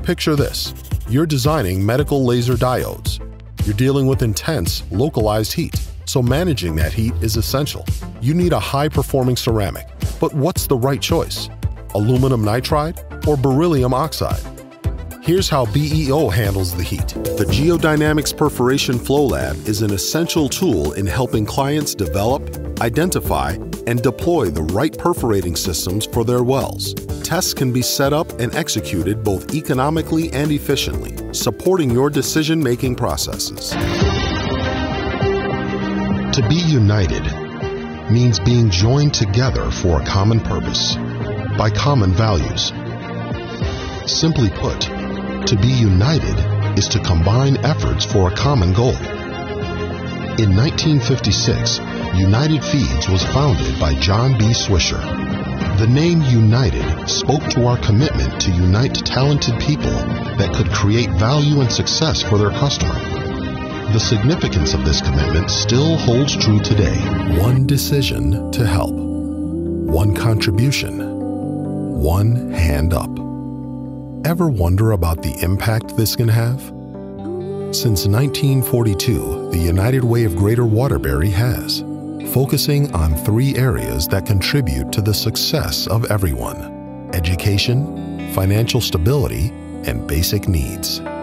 Picture this. You're designing medical laser diodes. You're dealing with intense, localized heat, so managing that heat is essential. You need a high-performing ceramic, but what's the right choice? Aluminum nitride or beryllium oxide? Here's how BEO handles the heat. The Geodynamics Perforation Flow Lab is an essential tool in helping clients develop, identify, and deploy the right perforating systems for their wells. Tests can be set up and executed both economically and efficiently, supporting your decision-making processes. To be united means being joined together for a common purpose, by common values. Simply put, to be united is to combine efforts for a common goal. In 1956, United Feeds was founded by John B. Swisher. The name United spoke to our commitment to unite talented people that could create value and success for their customer. The significance of this commitment still holds true today. One decision to help. One contribution. One hand up. Ever wonder about the impact this can have? Since 1942, the United Way of Greater Waterbury has, focusing on 3 areas that contribute to the success of everyone: education, financial stability, and basic needs.